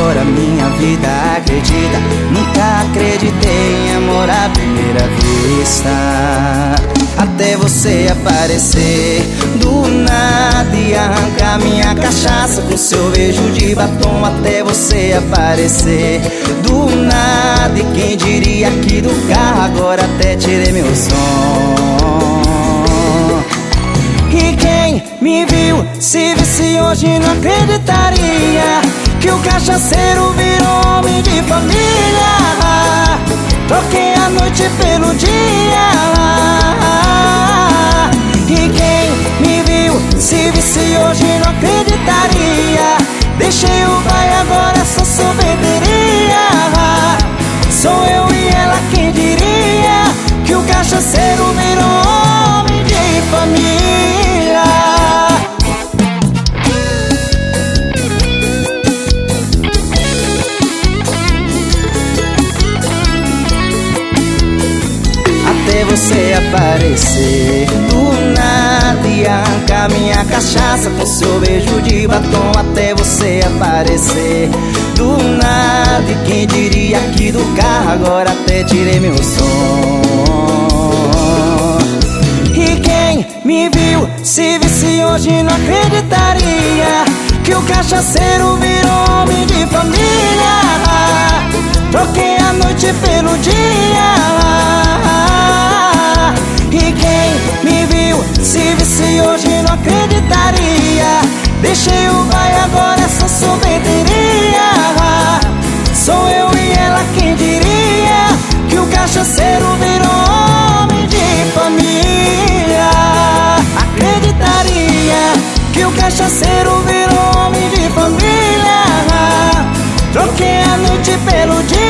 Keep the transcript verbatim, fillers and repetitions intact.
agora minha vida acredita. Nunca acreditei em amor à primeira vista, até você aparecer do nada e arrancar minha cachaça com seu beijo de batom. Até você aparecer do nada, e quem diria que do carro agora até tirei meu som. E quem me viu, se visse hoje não acreditaria que o cachaceiro virou homem de família. Troquei a noite pelo dia. E quem me viu, se visse hoje não acreditaria. Deixei o vai, agora só sorveteria. Sou eu e ela, quem diria que o cachaceiro virou homem de família. Até você aparecer do nada e arrancar minha cachaça com seu beijo de batom. Até você aparecer do nada, e quem diria que do carro agora até tirei meu som. E quem me viu, se visse hoje não acreditaria que o cachaceiro virou homem de família. Troquei a noite pelo dia. E quem me viu, se visse hoje não acreditaria. Deixei o vai, agora essa sorveteria. Sou eu e ela, quem diria que o cachaceiro virou homem de família. Acreditaria que o cachaceiro virou homem de família. Troquei a noite pelo dia.